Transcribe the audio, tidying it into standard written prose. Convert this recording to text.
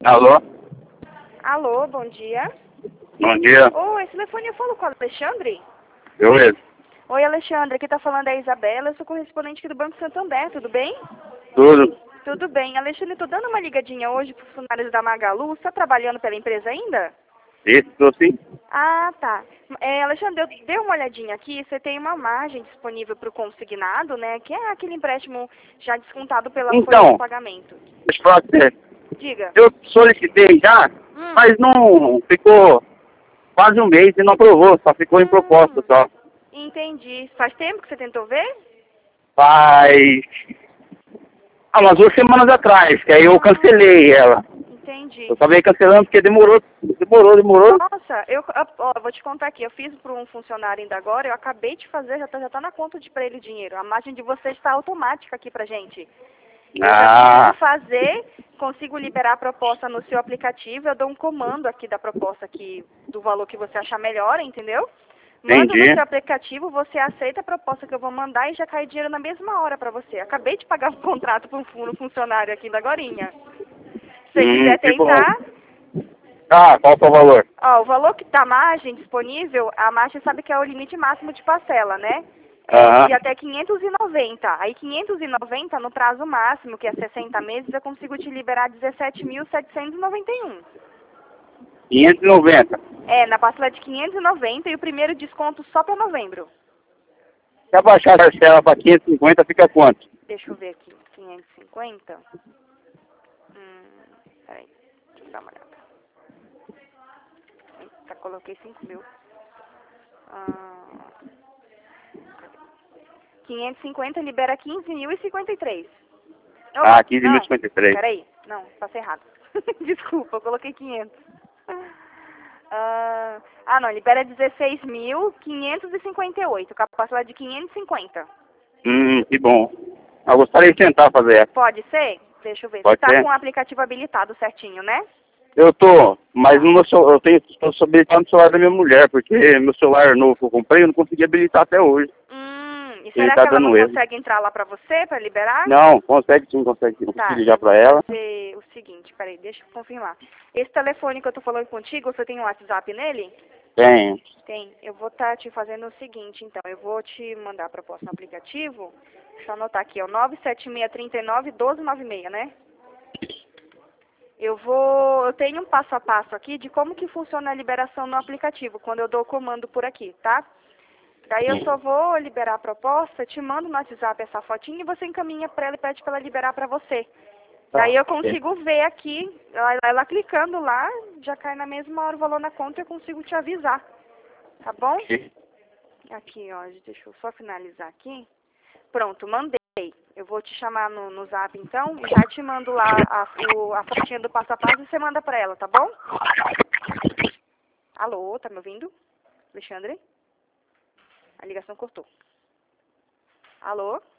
Alô? Alô, bom dia. Bom dia. Oi, esse telefone eu falo com o Alexandre? Eu mesmo. Oi, Alexandre, aqui tá falando a Isabela, eu sou correspondente aqui do Banco Santander, tudo bem? Tudo? Tudo bem. Alexandre, tô dando uma ligadinha hoje para os funcionários da Magalu, você tá trabalhando pela empresa ainda? Isso, tô sim? Ah, tá. Alexandre, eu dei uma olhadinha aqui, você tem uma margem disponível para o consignado, né, que é aquele empréstimo já descontado pela folha de Então, pagamento. deixa eu falar pra você. Diga. Eu solicitei já, mas não ficou quase um mês e não aprovou, só ficou em proposta Hum, só. entendi. Faz tempo que você tentou ver? Faz umas 2 semanas atrás, que aí eu cancelei ela. Entendi. Eu acabei cancelando porque demorou. Nossa, ó, vou te contar aqui, eu fiz para um funcionário ainda agora, eu acabei de fazer, já tá na conta de para ele o dinheiro. A margem de você está automática aqui pra gente. Eu já consigo Ah, fazer, consigo liberar a proposta no seu aplicativo, eu dou um comando aqui da proposta aqui, do valor que você achar melhor, entendeu? Mando no entendi. seu aplicativo, você aceita a proposta que eu vou mandar e já cai dinheiro na mesma hora pra você. Acabei de pagar um contrato para um funcionário aqui da agorinha. Se você quiser Que bom. tentar, Ah, qual que é o valor? ó, o valor que da margem disponível, a margem sabe que é o limite máximo de parcela, né? É Aham. de até 590. Aí 590 no prazo máximo, que é 60 meses, eu consigo te liberar 17.791. 590. É, na parcela de 590 e o primeiro desconto só para novembro. Se abaixar a parcela para 550, fica quanto? Deixa eu ver aqui, 550. Peraí, deixa eu dar uma olhada. Eita, coloquei 5 mil. Ah, 550 libera 15.053. Ah, Opa, não, 15.053. peraí, não, passei errado. Desculpa, eu coloquei 500. Não, libera 16.558, capacidade de 550. Que bom. Eu gostaria de tentar fazer essa. Pode ser? Deixa eu ver. Você Pode tá com ser? o aplicativo habilitado certinho, né? Eu tô, mas Tá. no meu celular, tô habilitando o celular da minha mulher, porque meu celular novo que eu comprei, eu não consegui habilitar até hoje. E Ele será tá que ela não dando erro. consegue entrar lá pra você, pra liberar? Não, consegue sim, consegue sim. Eu consegui Tá, ligar eu pra vou ela. fazer o seguinte, peraí, deixa eu confirmar. Esse telefone que eu tô falando contigo, você tem um WhatsApp nele? Tem. Tem. Eu vou estar te fazendo o seguinte, então. Eu vou te mandar a proposta no aplicativo. Deixa eu anotar aqui, ó. 97639-1296, né? Eu tenho um passo a passo aqui de como que funciona a liberação no aplicativo, quando eu dou o comando por aqui, tá? Daí eu só vou liberar a proposta, te mando no WhatsApp essa fotinha e você encaminha para ela e pede para ela liberar para você. Tá. Daí eu consigo ver aqui, ela clicando lá, já cai na mesma hora o valor na conta e eu consigo te avisar, tá bom? Aqui, ó, deixa eu só finalizar aqui. Pronto, mandei. Eu vou te chamar no zap então e já te mando lá a fotinha do passo a passo e você manda pra ela, tá bom? Alô, tá me ouvindo? Alexandre? A ligação cortou. Alô?